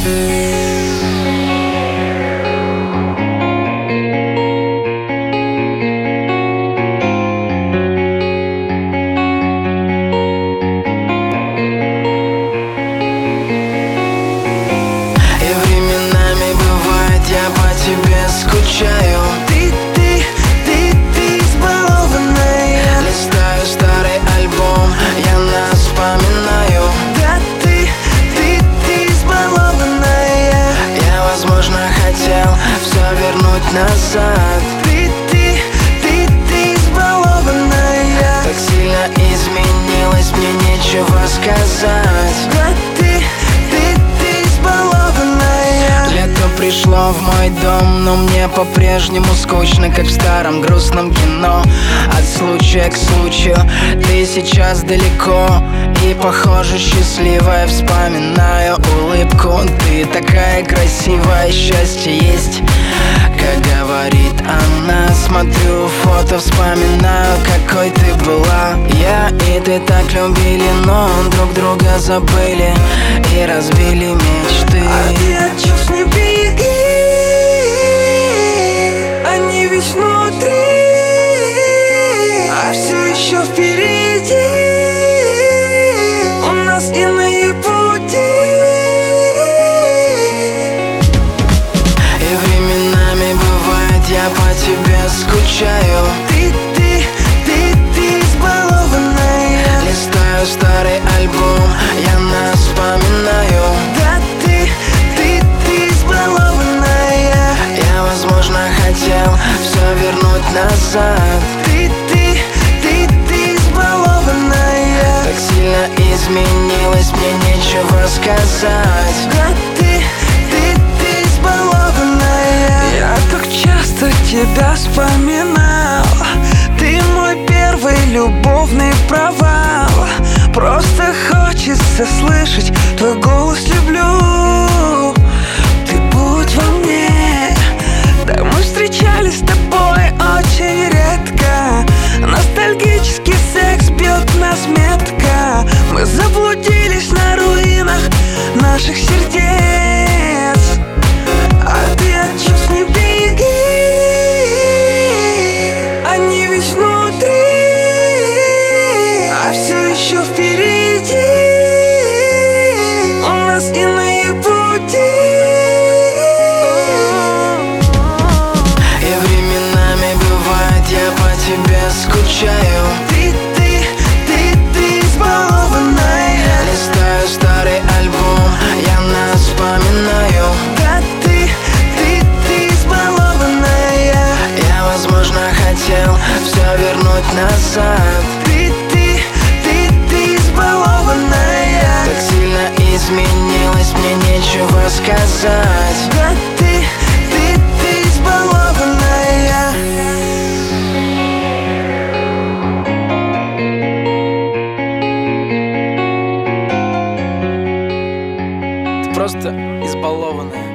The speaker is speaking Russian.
Скучаю. Ты избалованная. Листаю старый альбом, я нас вспоминаю. Да ты избалованная. Я, возможно, хотел все вернуть назад. Ты избалованная. Так сильно изменилась, мне нечего сказать. Да ты избалованная. Лето пришло в мой дом, но мне по-прежнему скучно, как в старом грустном кино. От случая к случаю ты сейчас далеко и, похоже, счастливая. Вспоминаю улыбку, ты такая красивая, счастье есть, как говорит она. Смотрю фото, вспоминаю, какой ты была. Я и ты так любили, но друг друга забыли и разбили мечты. А ты от чувств не беги, они ведь внутри, а все еще впереди у нас иные пути. И временами бывает, я по тебе скучаю. Ты избалованная. Листаю старый альбом, я нас вспоминаю. Да ты избалованная. Я, возможно, хотел все вернуть назад. Ты избалованная. Так сильно изменилась, мне нечего сказать. Да ты избалованная. Я так часто тебя вспоминал, ты мой первый любовный провал. Просто хочется слышать твой голос, люблю. Ты будь во мне. Да мы встречались с тобой очень редко. Ностальгический секс бьет нас метко. Мы заблудились на руинах наших сердец. А ты от чувств не беги, они ведь внутри, а все еще впереди у нас иные пути. И временами бывает, я по тебе скучаю. Ты избалованная. Листаю старый альбом, я нас вспоминаю. Да ты избалованная. Я, возможно, хотел все вернуть назад. Ты избалованная. Так сильно изменилась, мне нечего сказать. Да ты избалованная. Ты просто избалованная.